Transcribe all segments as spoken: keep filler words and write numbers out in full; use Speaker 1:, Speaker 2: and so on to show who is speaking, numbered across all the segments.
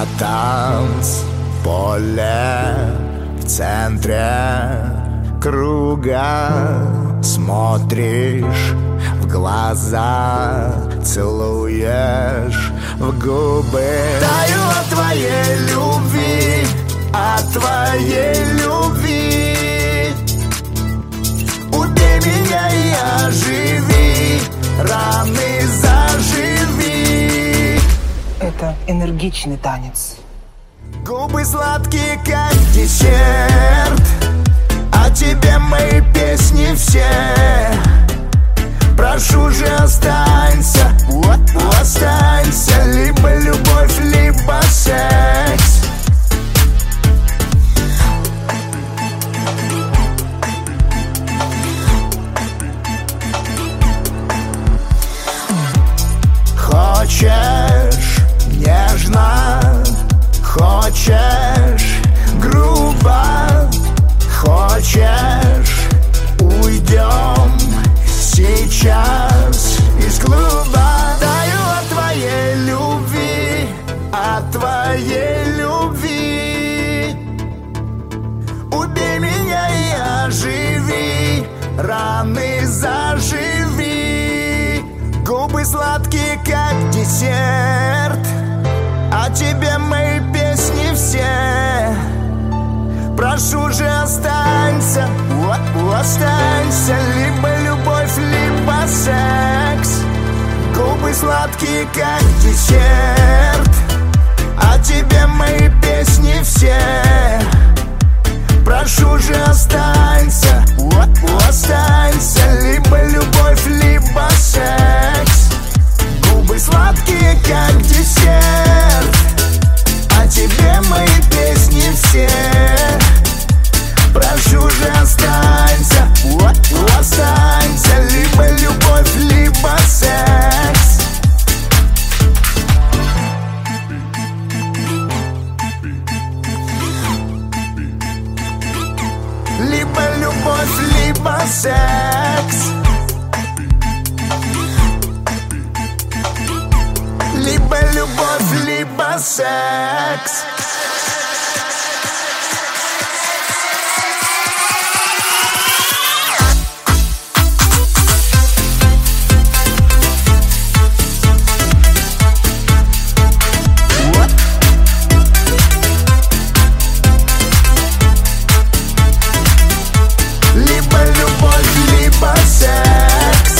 Speaker 1: на танцполе в центре круга. Смотришь в глаза, целуешь в губы. Таю от твоей любви, от твоей любви. Убей меня и оживи, раны заживи.
Speaker 2: Это энергичный танец.
Speaker 1: Губы сладкие, как десерт, о тебе мои песни все. Прошу же, останься, останься. Либо любовь, либо секс. Хочешь нежно, хочешь грубо, хочешь уйдем сейчас из клуба. Таю от твоей любви, от твоей любви. Убей меня и оживи, раны заживи. Губы сладкие, как десерт, о тебе мои песни все. Прошу же, останься, останься. Либо любовь, либо секс. Губы сладкие, как десерт, о тебе мои песни все. Прошу же, останься, останься. Либо любовь, либо секс. Губы сладкие, как десерт, о тебе мои песни все. Прошу же, останься, останься. Либо любовь, либо секс. Либо любовь, либо секс. Либо любовь, либо секс. Либо любовь, либо секс.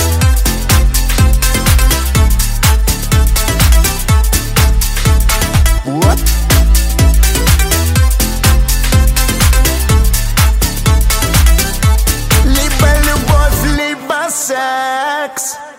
Speaker 1: What? Либо любовь, либо секс.